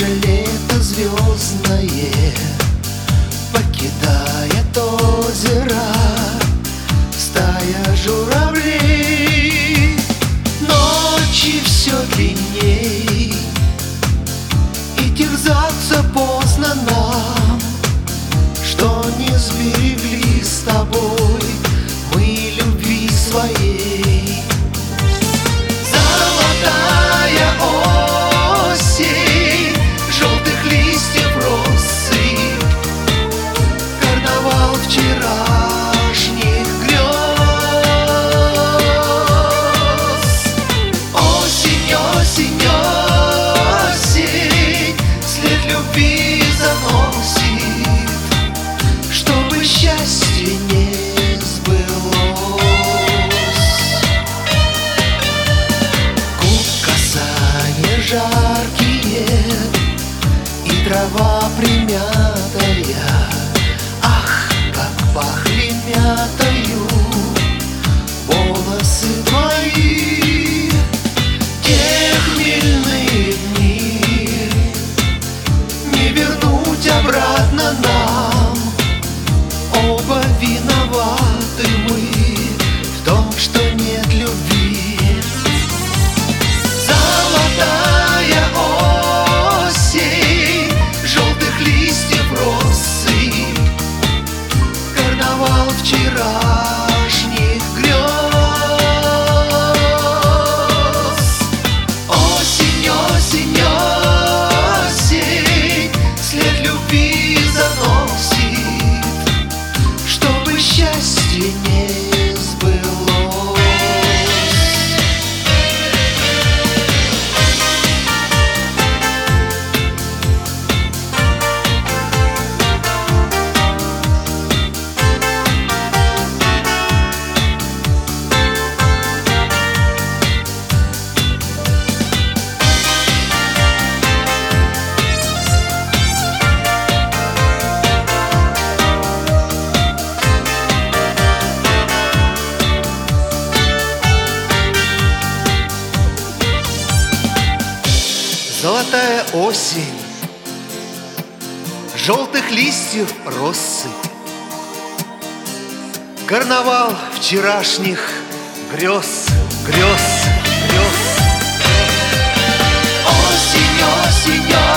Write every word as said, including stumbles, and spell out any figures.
лето звездное покидает озеро стая журавлей. Ночи все длинней, и терзаться поздно нам, что не сберегли с тобой мы любви своей. Золотая осень, желтых листьев россыпь, карнавал вчерашних грез. Осень, осень, осень, след любви заносит, чтобы счастье не жаркие, и трава примятая, ах, как пахли мятою волосы твои. Те хмельные дни не вернуть обратно нам, оба виноваты мы в том, что нет любви. Золотая осень, желтых листьев россыпь, карнавал вчерашних грез. Осень, осень, осень, след любви заносит, чтобы счастье не сбылось. Золотая осень, желтых листьев россыпь, карнавал вчерашних грез, грез, грез. Осень, осень, осень.